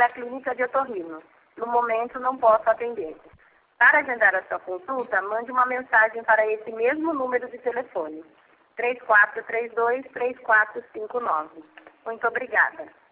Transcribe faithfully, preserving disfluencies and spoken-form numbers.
da clínica de otorrino. No momento, não posso atender. Para agendar a sua consulta, mande uma mensagem para esse mesmo número de telefone. três quatro três dois, três quatro cinco nove. Muito obrigada.